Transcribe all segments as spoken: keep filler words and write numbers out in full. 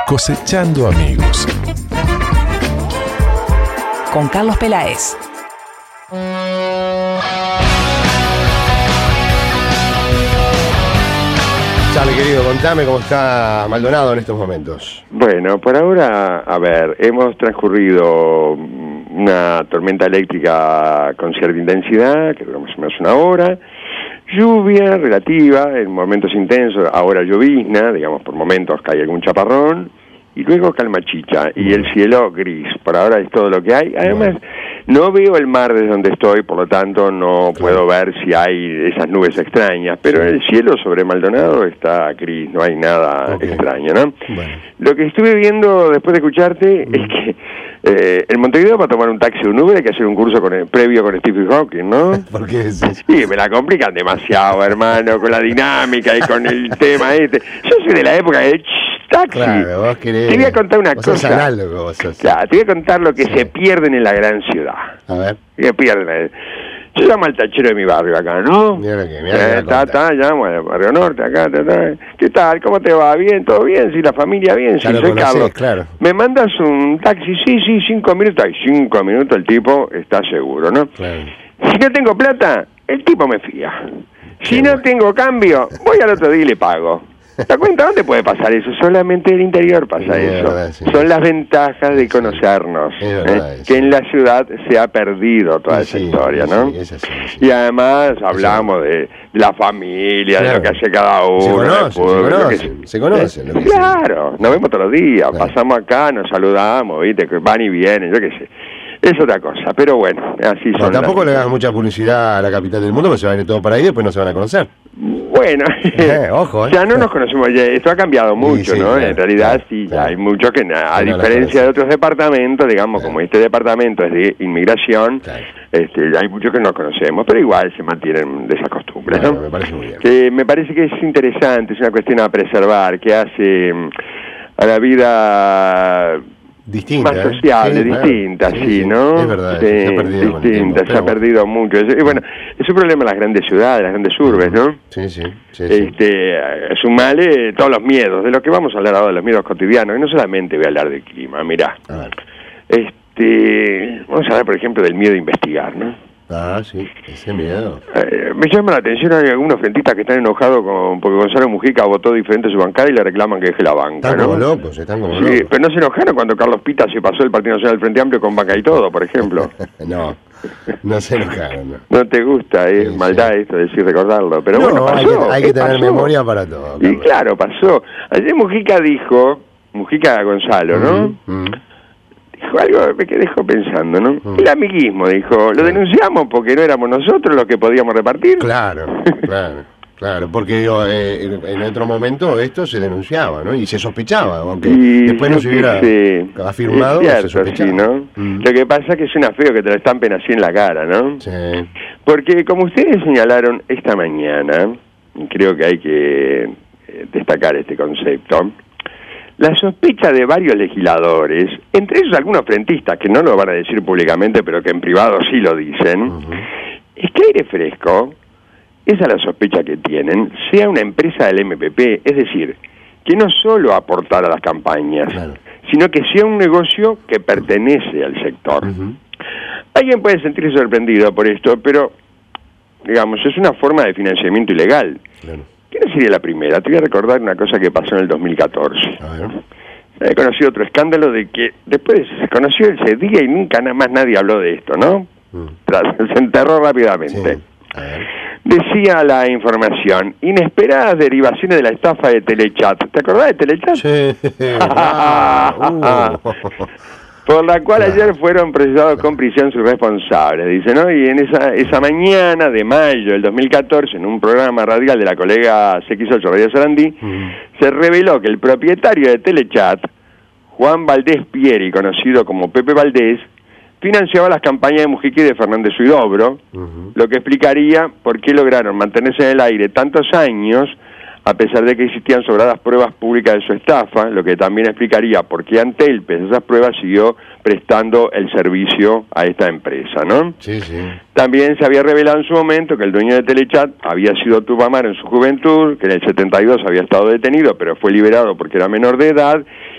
Cosechando amigos. Con Carlos Peláez. Chale, querido, contame cómo está Maldonado en estos momentos. Bueno, por ahora, a ver, hemos transcurrido una tormenta eléctrica con cierta intensidad, que duró más o menos una hora, lluvia relativa, en momentos intensos, ahora llovizna, digamos, por momentos cae algún chaparrón, y luego calma chicha, y el cielo gris, por ahora es todo lo que hay. Además, bueno, no veo el mar desde donde estoy, por lo tanto no claro. puedo ver si hay esas nubes extrañas, pero sí. el cielo sobre Maldonado está gris, no hay nada okay. extraño, ¿no? Bueno. Lo que estuve viendo después de escucharte mm. es que eh, en Montevideo para tomar un taxi o un Uber hay que hacer un curso con el, previo con Stephen Hawking, ¿no? ¿Por qué es eso? Sí, me la complican demasiado, hermano, con la dinámica y con el tema este. Yo soy de la época de taxi. Claro, vos querés, te voy a contar una vos cosa. Sos análogo, vos sos. Claro, te voy a contar lo que sí. se pierden en la gran ciudad. A ver. Que pierden. Yo llamo al tachero de mi barrio acá, ¿no? Mira que, mira eh, ta, ta, llamo al barrio norte acá, ta, ta. ¿Qué tal? ¿Cómo te va? ¿Bien? ¿Todo bien? ¿Sí? ¿La familia bien? Ya sí, lo soy conocés, Carlos. Claro. ¿Me mandas un taxi? Sí, sí, cinco minutos. Ay, cinco minutos el tipo está seguro, ¿no? Claro. Si no tengo plata, el tipo me fía. Si Qué no bueno. tengo cambio, voy al otro día y le pago. ¿Te das cuenta? ¿Dónde puede pasar eso? Solamente en el interior pasa Sí, eso. verdad, sí. Son las ventajas de conocernos. Es verdad, ¿eh? sí. Que en la ciudad se ha perdido toda Sí, esa historia, sí, ¿no? es así, sí. Y además hablamos de, de la familia, Claro. de lo que hace cada uno. Se conocen, de se fútbol, lo conocen, que- se conocen, lo que Claro, nos vemos todos los días, Claro. pasamos acá, nos saludamos, ¿viste? Que van y vienen, yo qué sé. Es otra cosa, pero bueno, así No, son. tampoco las- le hagas mucha publicidad a la capital del mundo, porque se va a ir todo para ahí y después no se van a conocer. Bueno, Eh, ojo, eh. ya no nos conocemos, ya esto ha cambiado mucho, sí, ¿no? claro, en realidad claro, sí, ya claro. hay mucho que, na- a Que no la diferencia de conocen. otros departamentos, digamos, Claro. como este departamento es de inmigración, Claro. este, hay muchos que no conocemos, pero igual se mantienen de esas costumbres, Bueno, ¿no? me parece muy bien. Que me parece que es interesante, es una cuestión a preservar, que hace mm, a la vida Distinta. más ¿eh? sociable, Sí, claro. distinta, sí, sí, ¿no? Es verdad, Sí, se ha perdido con el distinta, tiempo, se pero ha perdido mucho. Es- y bueno, es un problema en las grandes ciudades, las grandes urbes, ¿no? Sí, sí, sí, sí. Este, sumale todos los miedos, de lo que vamos a hablar ahora, de los miedos cotidianos, y no solamente voy a hablar del clima, mirá. A ver. Este, vamos a hablar, por ejemplo, del miedo a investigar, ¿no? Ah, sí, ese miedo. Eh, me llama la atención, hay algunos frentistas que están enojados con, porque Gonzalo Mujica votó diferente su bancada y le reclaman que deje la banca, Están ¿no? como locos, están como Sí, locos. pero no se enojaron cuando Carlos Pita se pasó del Partido Nacional del Frente Amplio con banca y todo, por ejemplo. No, no se enojaron, no. No te gusta, es Sí, maldad sí. esto de decir recordarlo, pero No, bueno, pasó. hay que, hay que ¿qué tener pasó? memoria para todo. Y Carlos. claro, pasó. Ayer Mujica dijo, Mujica Gonzalo, ¿no? Mm, mm. Dijo algo me que dejó pensando, ¿no? Mm. El amiguismo, dijo, lo denunciamos porque no éramos nosotros los que podíamos repartir. Claro, claro, claro, porque digo, eh, en- en otro momento esto se denunciaba, ¿no? Y se sospechaba, aunque Y después no yo se qué hubiera sé, afirmado, es se cierto, sospechaba. sí, ¿no? Mm. Lo que pasa es que suena feo que te lo estampen así en la cara, ¿no? Sí, Porque como ustedes señalaron esta mañana, y creo que hay que eh, destacar este concepto, la sospecha de varios legisladores, entre ellos algunos frentistas que no lo van a decir públicamente, pero que en privado sí lo dicen, Ujú. es que Aire Fresco, esa es la sospecha que tienen, sea una empresa del M P P, es decir, que no solo aportara a las campañas, Claro. sino que sea un negocio que pertenece al sector. Ujú. Alguien puede sentirse sorprendido por esto, pero, digamos, es una forma de financiamiento ilegal. Claro. ¿Qué no sería la primera? Te voy a recordar una cosa que pasó en el dos mil catorce. A ver. He conocido otro escándalo de que después se conoció ese día y nunca nada más nadie habló de esto, ¿no? Mm. Tras- Se enterró rápidamente. Sí. A ver. Decía la información, inesperadas derivaciones de la estafa de Telechat. ¿Te acordás de Telechat? Sí. Ah, uh. Por la cual Claro. ayer fueron procesados con prisión sus responsables, dice, ¿no? Y en esa esa mañana de mayo del dos mil catorce, en un programa radial de la colega C X ocho Radio Sarandí, Mm. se reveló que el propietario de Telechat, Juan Valdés Pieri, conocido como Pepe Valdés, financiaba las campañas de Mujica y de Fernández Huidobro, Ujú. lo que explicaría por qué lograron mantenerse en el aire tantos años a pesar de que existían sobradas pruebas públicas de su estafa, lo que también explicaría por qué Antel, pese a esas pruebas, siguió prestando el servicio a esta empresa, ¿no? Sí, sí. También se había revelado en su momento que el dueño de Telechat había sido Tupamaro en su juventud, que en el setenta y dos había estado detenido, pero fue liberado porque era menor de edad,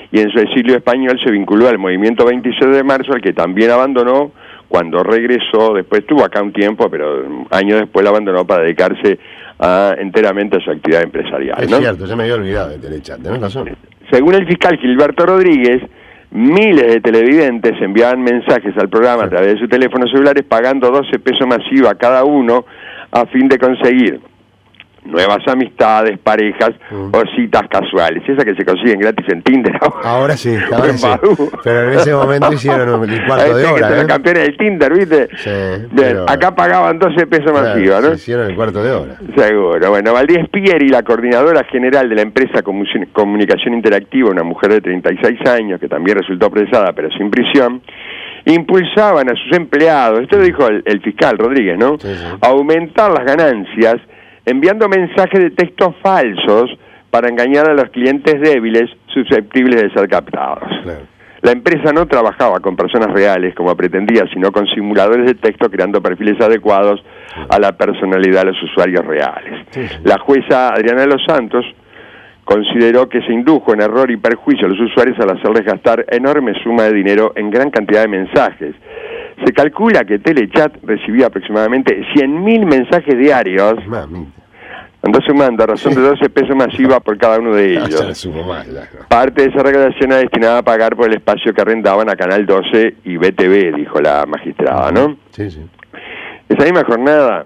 y en su exilio español se vinculó al movimiento veintiséis de marzo, al que también abandonó cuando regresó. Después estuvo acá un tiempo, pero años después lo abandonó para dedicarse a, enteramente a su actividad empresarial. Es ¿no? cierto, se me había olvidado de Telechat, tenés razón. Según el fiscal Gilberto Rodríguez, miles de televidentes enviaban mensajes al programa a través de sus teléfonos celulares pagando doce pesos más I V A cada uno a fin de conseguir nuevas amistades, parejas mm. o citas casuales. Esas que se consiguen gratis en Tinder ahora. Ahora sí, ahora sí. Pero en ese momento hicieron el cuarto de hora. Que ¿eh? campeones del Tinder, ¿viste? Sí. Bien, Pero... acá pagaban doce pesos más claro, I V A, ¿no? Se hicieron el cuarto de hora. Seguro. Bueno, Valdés Pieri, la coordinadora general de la empresa Comunicación Interactiva, una mujer de treinta y seis años que también resultó procesada pero sin prisión, impulsaban a sus empleados, esto lo dijo el, el fiscal Rodríguez, ¿no? Sí, sí. A aumentar las ganancias enviando mensajes de texto falsos para engañar a los clientes débiles susceptibles de ser captados. Claro. La empresa no trabajaba con personas reales como pretendía, sino con simuladores de texto creando perfiles adecuados sí. a la personalidad de los usuarios reales. Sí, sí. La jueza Adriana de los Santos consideró que se indujo en error y perjuicio a los usuarios al hacerles gastar enorme suma de dinero en gran cantidad de mensajes. Se calcula que Telechat recibía aproximadamente cien mil mensajes diarios. Mami. Andó sumando a razón sí. de doce pesos más I V A por cada uno de ellos. No, sumo más, parte de esa recaudación era destinada a pagar por el espacio que arrendaban a Canal doce y B T V, dijo la magistrada, ¿no? Sí, sí. Esa misma jornada,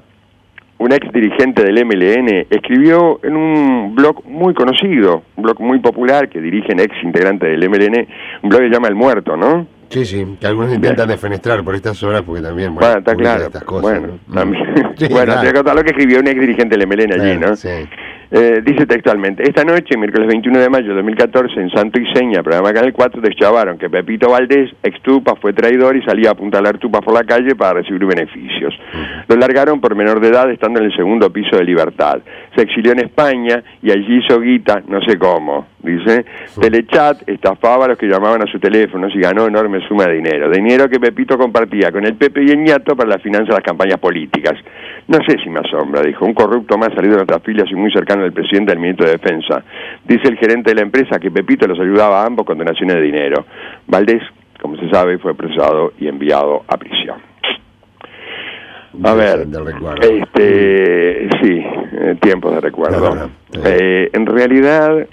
un ex dirigente del M L N escribió en un blog muy conocido, un blog muy popular que dirigen ex integrantes del M L N, un blog que se llama El Muerto, ¿no? Sí, sí, que algunos intentan defenestrar por estas horas porque también, bueno, bueno está claro, estas cosas, bueno, ¿no? También, sí, bueno, claro. Te voy a contar lo que escribió un ex dirigente del M L N allí, claro, ¿no? Sí. Eh, dice textualmente: esta noche, miércoles veintiuno de mayo de dos mil catorce, en Santo y Seña, programa Canal cuatro, deschavaron que Pepito Valdés, ex Tupa, fue traidor y salía a apuntalar tupas por la calle para recibir beneficios. Uh-huh. Lo largaron por menor de edad, estando en el segundo piso de Libertad. Se exilió en España y allí hizo guita, no sé cómo, dice. Uh-huh. Telechat estafaba a los que llamaban a sus teléfonos y ganó enorme suma de dinero. Dinero que Pepito compartía con el Pepe y el Ñato para la finanza de las campañas políticas. No sé si me asombra, dijo, un corrupto más salido de nuestras filas y muy cercano del presidente del ministro de Defensa. Dice el gerente de la empresa que Pepito los ayudaba a ambos con donaciones de dinero. Valdés, como se sabe, fue procesado y enviado a prisión. A ver, este, sí, eh, tiempos de recuerdo. No, no, no. Eh, en realidad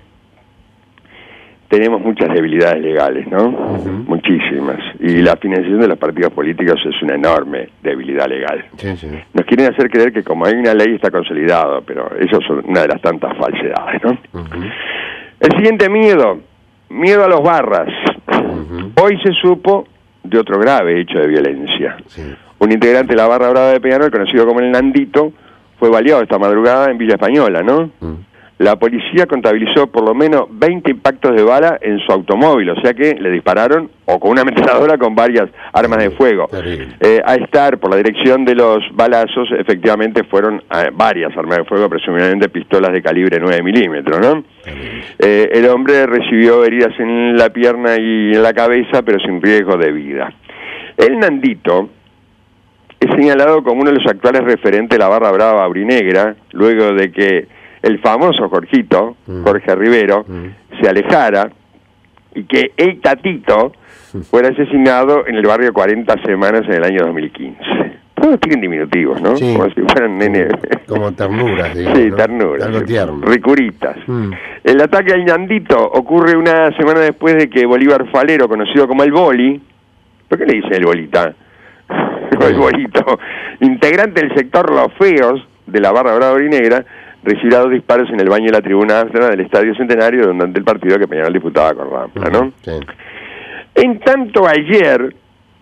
tenemos muchas debilidades legales, ¿no? Uh-huh. Muchísimas. Y la financiación de los partidos políticos es una enorme debilidad legal. Sí, sí. Nos quieren hacer creer que como hay una ley está consolidado, pero eso es una de las tantas falsedades, ¿no? Uh-huh. El siguiente miedo, miedo a los barras. Uh-huh. Hoy se supo de otro grave hecho de violencia. Sí. Un integrante de la barra brava de Peñarol, conocido como el Nandito, fue baleado esta madrugada en Villa Española, ¿no? Uh-huh. La policía contabilizó por lo menos veinte impactos de bala en su automóvil, o sea que le dispararon o con una ametralladora con varias armas de fuego. Eh, a estar por la dirección de los balazos, efectivamente fueron eh, varias armas de fuego, presumiblemente pistolas de calibre nueve milímetros, ¿no? Eh, el hombre recibió heridas en la pierna y en la cabeza, pero sin riesgo de vida. El Nandito es señalado como uno de los actuales referentes de la barra brava aurinegra, luego de que el famoso Jorgito, mm. Jorge Rivero, mm. se alejara y que el Tatito fuera asesinado en el barrio cuarenta Semanas en el año dos mil quince. Todos tienen diminutivos, ¿no? Sí. Como si fueran nene. Como ternuras, digamos. Sí, ternuras. Algo tierno. Ricuritas. Mm. El ataque al Ñandito ocurre una semana después de que Bolívar Falero, conocido como el Boli, ¿por qué le dicen el Bolita? El Bolito, integrante del sector Los Feos de la barra brava y negra, recibirá dos disparos en el baño de la tribuna Amsterdam del Estadio Centenario, donde ante el partido que Peñarol disputaba con Rampla, ¿no? Sí. En tanto, ayer,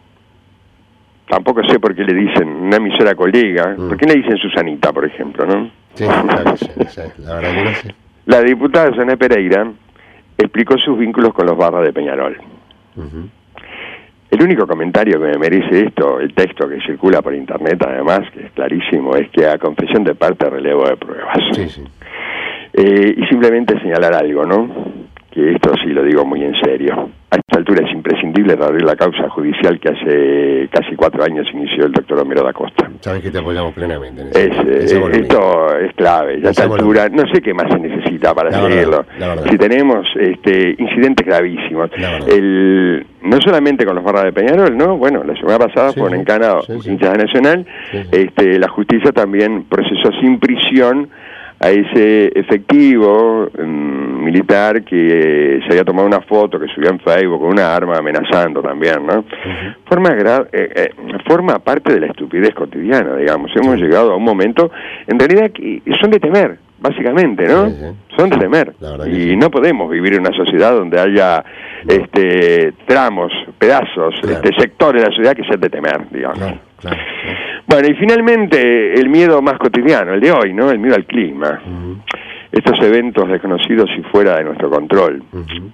tampoco sé por qué le dicen una emisora colega, mm. ¿por qué le dicen Susanita, por ejemplo, no? Sí, sí, sí, sí, la verdad que no sé. La diputada Susana Pereira explicó sus vínculos con los barras de Peñarol. Uh-huh. El único comentario que me merece esto, el texto que circula por internet además, que es clarísimo, es que a confesión de parte relevo de pruebas. Sí, sí. Eh, y simplemente señalar algo, ¿no? que esto sí lo digo muy en serio. A esta altura es imprescindible reabrir la causa judicial que hace casi cuatro años inició el doctor Homero da Costa. Sabes que te apoyamos plenamente en eso. Es, eh, esto es clave. Ya a esta altura no sé qué más se necesita para la seguirlo. Verdad, si tenemos este, incidentes gravísimos. El, no solamente con los barras de Peñarol, ¿no? Bueno, la semana pasada sí, fueron encanados sí, sí. hinchas de Nacional. Sí, sí. Este, la justicia también procesó sin prisión a ese efectivo um, militar que eh, se había tomado una foto, que subió en Facebook con una arma amenazando también, ¿no? Uh-huh. Forma, gra- eh, eh, forma parte de la estupidez cotidiana, digamos. Hemos sí. llegado a un momento, en realidad, que son de temer, básicamente, ¿no? Sí, sí. Son de temer. Y sí. no podemos vivir en una sociedad donde haya no. este tramos, pedazos, claro. este sectores de la sociedad que sean de temer, digamos. Claro, claro, claro. Bueno, y finalmente el miedo más cotidiano, el de hoy, ¿no? El miedo al clima. Uh-huh. Estos eventos desconocidos y fuera de nuestro control. Uh-huh.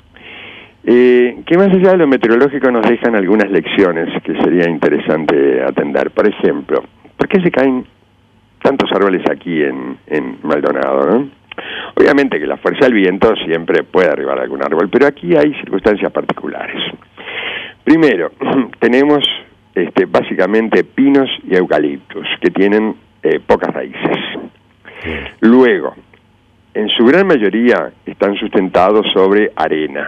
Eh, que más allá de lo meteorológico nos dejan algunas lecciones que sería interesante atender. Por ejemplo, ¿por qué se caen tantos árboles aquí en, en Maldonado, ¿no? Obviamente que la fuerza del viento siempre puede derribar algún árbol, pero aquí hay circunstancias particulares. Primero, tenemos este, básicamente pinos y eucaliptus, que tienen eh, pocas raíces. Luego, en su gran mayoría están sustentados sobre arena.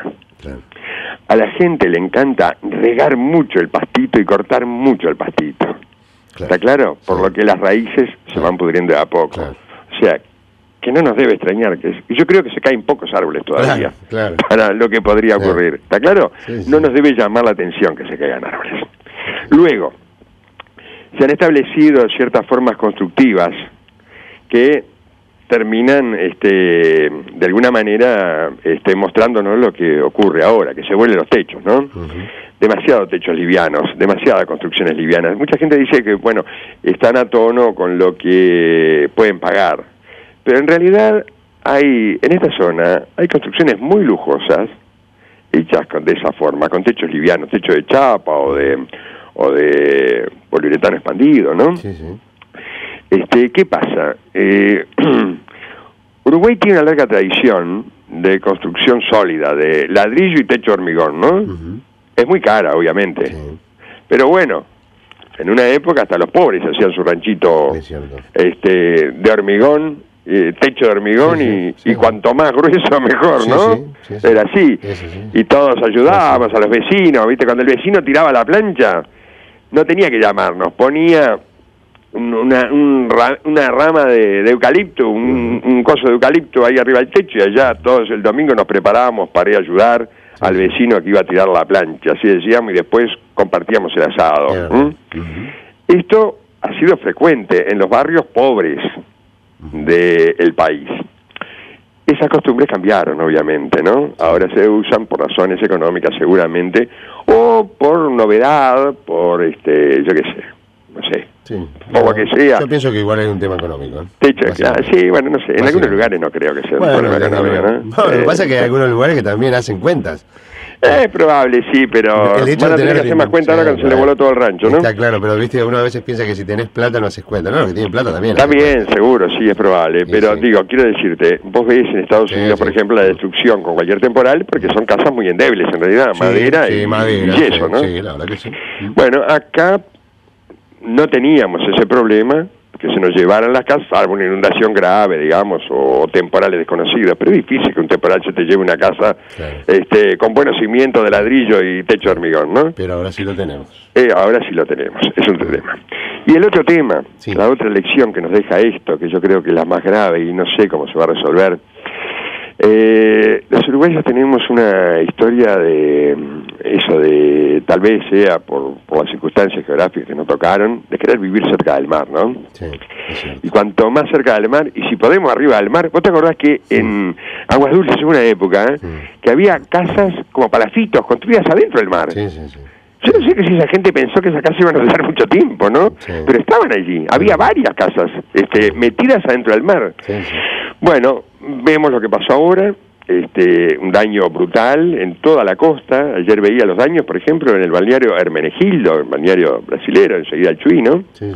A la gente le encanta regar mucho el pastito y cortar mucho el pastito. Claro. ¿Está claro? Por sí. lo que las raíces claro. se van pudriendo de a poco. Claro. O sea, que no nos debe extrañar. que es, Yo creo que se caen pocos árboles todavía claro, claro. para lo que podría ocurrir. ¿Está claro? Sí, sí. No nos debe llamar la atención que se caigan árboles. Luego, se han establecido ciertas formas constructivas que terminan este, de alguna manera este, mostrándonos lo que ocurre ahora, que se vuelven los techos, ¿no? Uh-huh. Demasiados techos livianos, demasiadas construcciones livianas. Mucha gente dice que, bueno, están a tono con lo que pueden pagar, pero en realidad hay, en esta zona, hay construcciones muy lujosas, hechas con, de esa forma, con techos livianos, techo de chapa o de, o de poliuretano expandido, ¿no? Sí, sí. Este, ¿qué pasa? Eh, Uruguay tiene una larga tradición de construcción sólida, de ladrillo y techo de hormigón, ¿no? Uh-huh. Es muy cara, obviamente. Sí. Pero bueno, en una época hasta los pobres hacían su ranchito este, de hormigón, eh, techo de hormigón, sí, sí, y, sí. y cuanto más grueso mejor, sí, ¿no? Sí, sí, sí. Era así. Sí, sí, sí. Y todos ayudábamos sí, sí. a los vecinos, ¿viste? Cuando el vecino tiraba la plancha, no tenía que llamarnos, ponía una, un, una rama de, de eucalipto, un, un coso de eucalipto ahí arriba del techo, y allá todos el domingo nos preparábamos para ir a ayudar sí. al vecino que iba a tirar la plancha, así decíamos, y después compartíamos el asado. Yeah. ¿Mm? Uh-huh. Esto ha sido frecuente en los barrios pobres del país. Esas costumbres cambiaron, obviamente, ¿no? Ahora se usan por razones económicas, seguramente, o por novedad, por, este, yo qué sé, no sé, sí, o no, lo que sea. Yo pienso que igual hay un tema económico, ¿eh? De hecho, ah, sí, bueno, no sé, en algunos lugares no creo que sea bueno, un problema económico, ¿no? No, eh, lo que pasa es que hay algunos lugares que también hacen cuentas. Es probable, sí, pero el hecho van a de tener que hacer más cuenta ahora cuando se le voló todo el rancho, ¿no? Está claro, pero viste, uno a veces piensa que si tenés plata no haces cuenta, ¿no? Los que tienen plata también. También, seguro, sí, es probable, sí, pero sí. digo, quiero decirte, vos ves en Estados sí, Unidos, sí. por ejemplo, la destrucción con cualquier temporal, porque son casas muy endebles, en realidad, sí, madera, sí, y, madera y yeso, sí, ¿no? Sí, la verdad que sí. Bueno, acá no teníamos ese problema, que se nos llevaran las casas, salvo una inundación grave, digamos, o temporales desconocidos, pero es difícil que un temporal se te lleve una casa claro. este, con buenos cimientos de ladrillo y techo de hormigón, ¿no? Pero ahora sí lo tenemos. Eh, ahora sí lo tenemos, es un tema. Y el otro tema, sí. la otra lección que nos deja esto, que yo creo que es la más grave y no sé cómo se va a resolver, eh, los uruguayos tenemos una historia de eso de, tal vez sea por, por las circunstancias geográficas que nos tocaron, de querer vivir cerca del mar, ¿no? Sí, es cierto. Y cuanto más cerca del mar, y si podemos arriba del mar, ¿vos te acordás que sí. en Aguas Dulces hubo una época ¿eh? sí. que había casas como palafitos construidas adentro del mar? Sí, sí, sí. Yo no sé que si esa gente pensó que esas casas iban a durar mucho tiempo, ¿no? Sí. Pero estaban allí, había varias casas este, metidas adentro del mar. Sí, sí. Bueno, vemos lo que pasó ahora, este, un daño brutal en toda la costa. Ayer veía los daños, por ejemplo, en el balneario Hermenegildo, el balneario brasilero, enseguida el Chuy, ¿no? Sí, sí.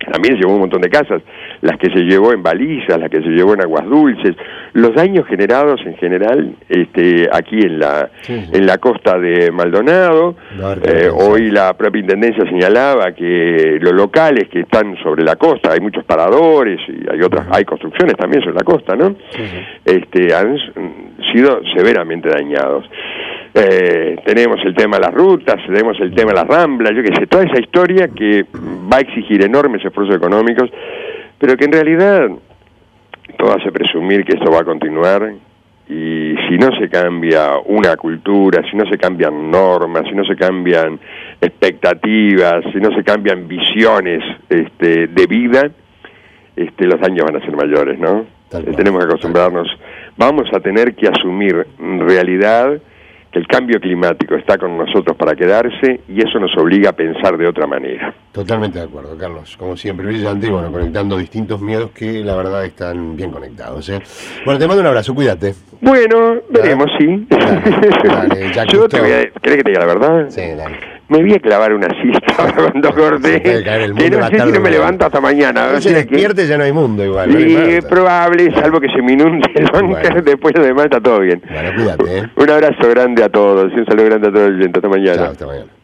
que también se llevó un montón de casas, las que se llevó en balizas, las que se llevó en aguas dulces, los daños generados en general este, aquí en la sí, sí. en la costa de Maldonado. No, eh, hoy la propia Intendencia señalaba que los locales que están sobre la costa, hay muchos paradores y hay otras, uh-huh. hay construcciones también sobre la costa, ¿no? Sí, sí. Este, han sido severamente dañados. Eh, tenemos el tema de las rutas, tenemos el tema de las ramblas, yo qué sé, toda esa historia que va a exigir enormes esfuerzos económicos, pero que en realidad todo hace presumir que esto va a continuar, y si no se cambia una cultura, si no se cambian normas, si no se cambian expectativas, si no se cambian visiones este, de vida, este, los daños van a ser mayores, ¿no? Eh, tenemos que acostumbrarnos, vamos a tener que asumir realidad que el cambio climático está con nosotros para quedarse, y eso nos obliga a pensar de otra manera. Totalmente de acuerdo, Carlos. Como siempre, brillante, bueno, conectando distintos miedos que la verdad están bien conectados, ¿eh? Bueno, te mando un abrazo, cuídate. Bueno, veremos, sí. Dale, dale, ya Yo te voy a... ¿Querés que te diga la verdad? Sí, dale. Me voy a clavar una siesta cuando corté, que no sé si no me levanto hasta mañana. No se despierte, que... ya no hay mundo igual. Sí, no es probable, salvo que se me inunde el banco, bueno. Después además está todo bien. Bueno, cuídate, ¿eh? Un abrazo grande a todos, y un saludo grande a todos los oyentes. Hasta mañana. Chao, hasta mañana.